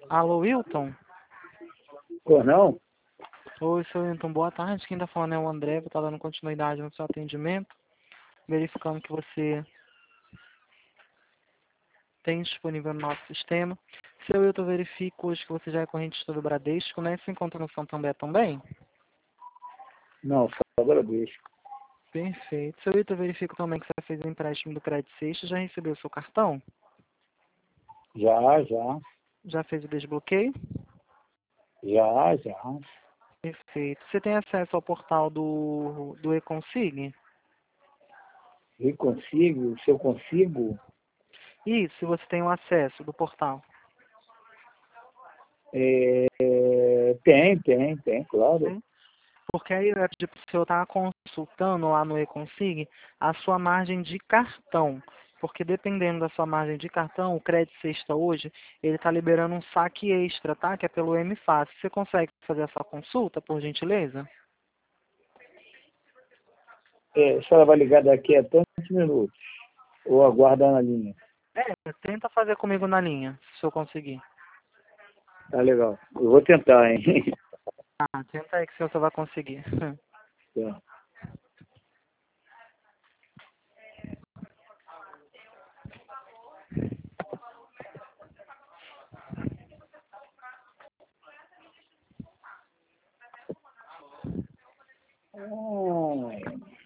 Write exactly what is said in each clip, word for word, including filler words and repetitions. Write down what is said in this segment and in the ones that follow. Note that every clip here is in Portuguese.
Alô, Wilton? Ou não? Oi, seu Wilton, boa tarde. Quem está falando é o André, vou estar dando continuidade no seu atendimento, verificando que você tem disponível no nosso sistema. Seu Wilton, eu verifico hoje que você já é correntista do Bradesco, né? Se encontra no Santander também? Não, só Bradesco. Perfeito. Seu Wilton, eu verifico também que você fez o empréstimo do Credit Sexta, já recebeu o seu cartão? Já, já, Já fez o desbloqueio? já, já. Perfeito. Você tem acesso ao portal do, do eConsig? E consigo, se eu consigo, Isso, se você tem o acesso do portal. é, tem, tem, tem, claro. Sim. Porque aí eu ia pedir para o senhor estar consultando lá no eConsig a sua margem de cartão. Porque dependendo da sua margem de cartão, o Crédito Sexta hoje, ele está liberando um saque extra, tá? Que é pelo M Fácil. Você consegue fazer essa consulta, por gentileza? É, a senhora vai ligar daqui a tantos minutos, ou aguarda na linha. É, tenta fazer comigo na linha, se o senhor conseguir. Tá legal. Eu vou tentar, hein? Ah, tenta aí que o senhor só vai conseguir. Tá. Ai.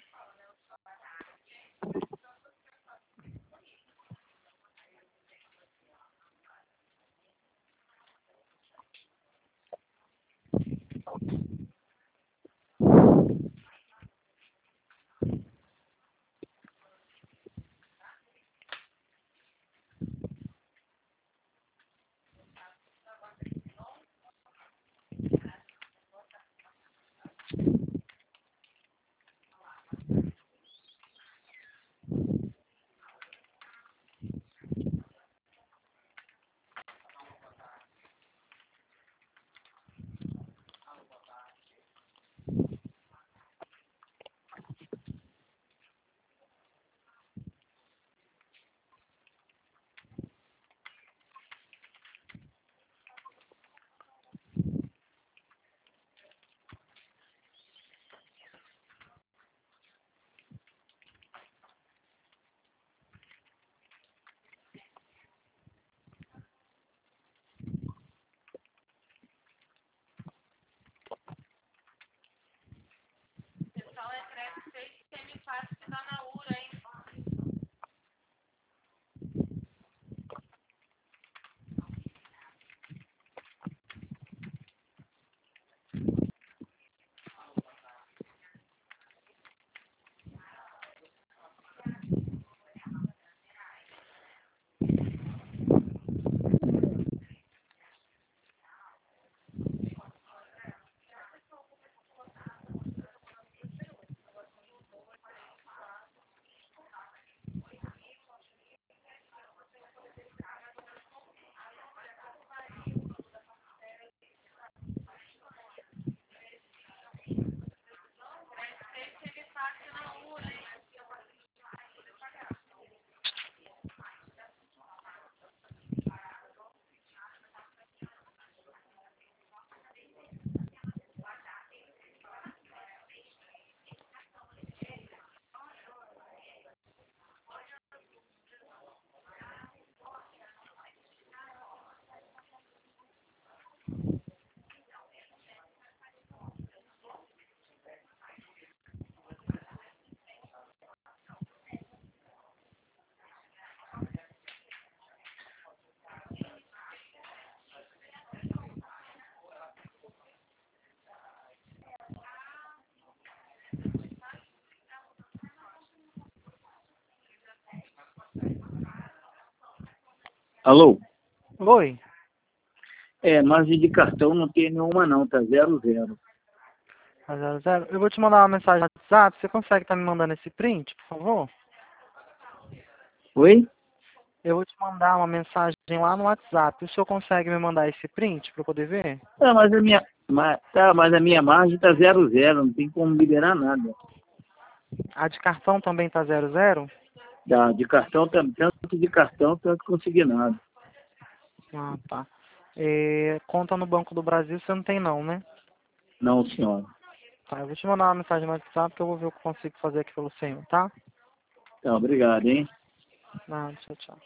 Alô? Oi. É, margem de cartão não tem nenhuma não, tá zero, zero. Tá zero, zero. Eu vou te mandar uma mensagem no WhatsApp. Você consegue estar me mandando esse print, por favor? Oi? Eu vou te mandar uma mensagem lá no WhatsApp. O senhor consegue me mandar esse print para eu poder ver? Tá, mas a minha, mas, tá, mas a minha margem tá zero, zero, não tem como liberar nada. A de cartão também tá zero, zero? Da, de cartão, tam- tanto de cartão, tanto consignado. Ah, tá. É, conta no Banco do Brasil você não tem não, né? Não, senhora. Tá, eu vou te mandar uma mensagem no WhatsApp que eu vou ver o que eu consigo fazer aqui pelo senhor, tá? Então, obrigado, hein? Nada, tchau, tchau.